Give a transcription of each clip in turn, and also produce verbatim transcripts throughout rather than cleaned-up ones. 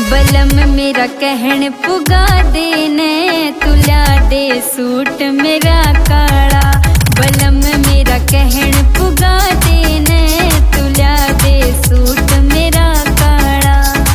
बलम मेरा कहन पुगा देने तू ला दे सूट मेरा काला। बलम मेरा कहन पुगा देने तू ला दे सूट मेरा काला।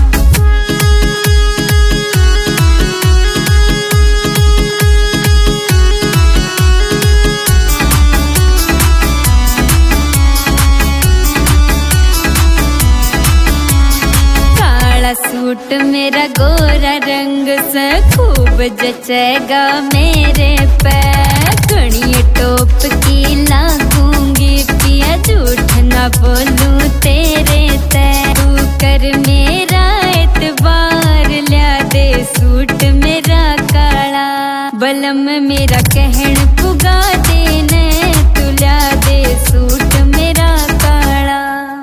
सूट मेरा गोरा रंग से खूब जचेगा मेरे पे। घनी टोप की लागूंगी पिया झूठ ना बोलूं तेरे ते। तू कर मेरा एतबार ला दे सूट मेरा काला। बलम मेरा कहन पुगा देने तू ला दे सूट मेरा काला।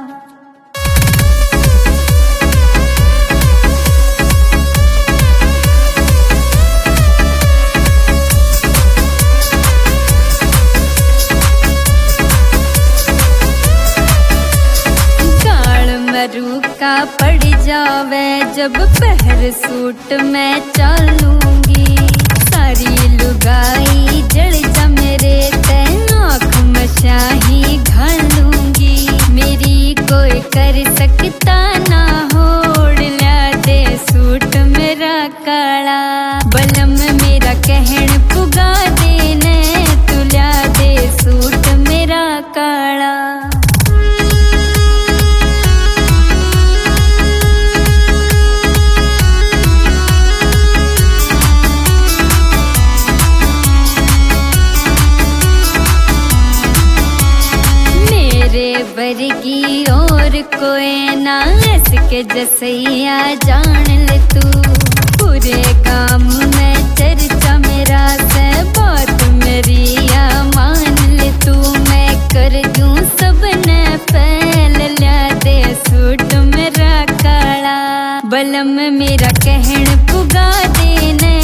रूखा पड़ जावे जब पहर सूट मैं चलूंगी। सारी लुगाई जड़ जा मेरे तैन आँख में शाही घालूंगी। मेरी कोई कर सकता ना होड़ ला दे सूट मेरा काला। बलम मेरा कहन पुगा देने तू ला दे सूट मेरा काला। वर्गी और कोई ना इसके जसैया जान ले तू। पूरे गांव में चर्चा मेरा से बात मेरी या मान ले तू। मैं कर दूं सबने फैल ला दे सूट मेरा काला। बलम मेरा कहन पुगा देने